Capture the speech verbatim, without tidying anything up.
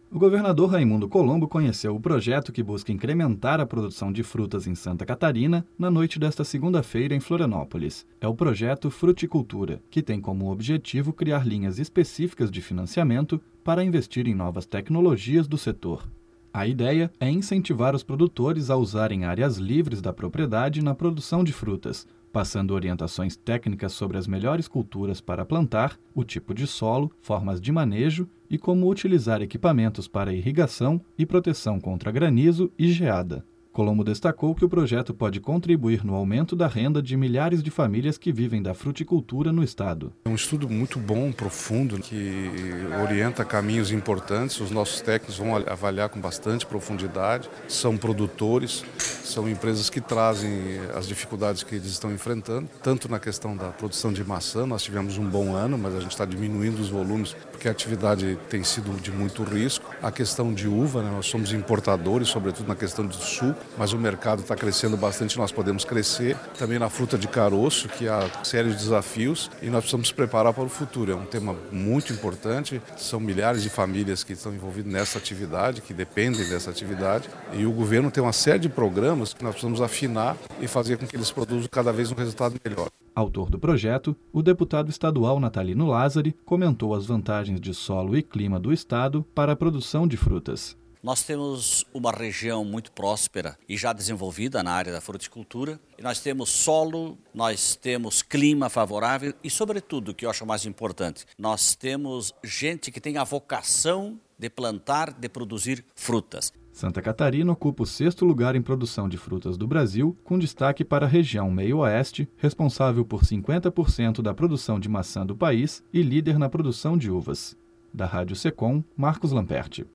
O governador Raimundo Colombo conheceu o projeto que busca incrementar a produção de frutas em Santa Catarina na noite desta segunda-feira em Florianópolis. É o projeto Fruticultura, que tem como objetivo criar linhas específicas de financiamento para investir em novas tecnologias do setor. A ideia é incentivar os produtores a usarem áreas livres da propriedade na produção de frutas, passando orientações técnicas sobre as melhores culturas para plantar, o tipo de solo, formas de manejo e como utilizar equipamentos para irrigação e proteção contra granizo e geada. Colombo destacou que o projeto pode contribuir no aumento da renda de milhares de famílias que vivem da fruticultura no estado. É um estudo muito bom, profundo, que orienta caminhos importantes. Os nossos técnicos vão avaliar com bastante profundidade. São produtores, são empresas que trazem as dificuldades que eles estão enfrentando, tanto na questão da produção de maçã. Nós tivemos um bom ano, mas a gente está diminuindo os volumes porque a atividade tem sido de muito risco. A questão de uva, né? Nós somos importadores, sobretudo na questão do suco, mas o mercado está crescendo bastante, nós podemos crescer. Também na fruta de caroço, que há sérios desafios e nós precisamos nos preparar para o futuro. É um tema muito importante, são milhares de famílias que estão envolvidas nessa atividade, que dependem dessa atividade, e o governo tem uma série de programas que nós precisamos afinar e fazer com que eles produzam cada vez um resultado melhor. Autor do projeto, o deputado estadual Natalino Lázari comentou as vantagens de solo e clima do estado para a produção de frutas. Nós temos uma região muito próspera e já desenvolvida na área da fruticultura. E nós temos solo, nós temos clima favorável e, sobretudo, o que eu acho mais importante, nós temos gente que tem a vocação de plantar, de produzir frutas. Santa Catarina ocupa o sexto lugar em produção de frutas do Brasil, com destaque para a região meio-oeste, responsável por cinquenta por cento da produção de maçã do país e líder na produção de uvas. Da Rádio Secom, Marcos Lamperti.